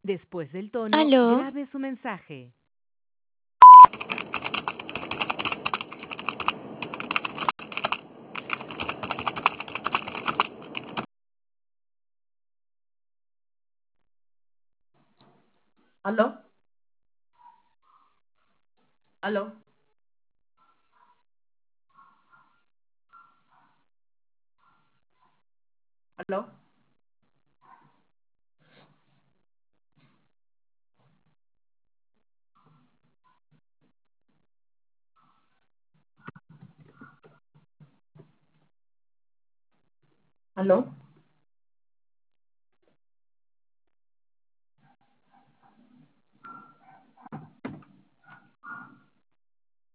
Después del tono, Aló, grabe su mensaje. ¿Aló? ¿Aló? ¿Aló? ¿Aló?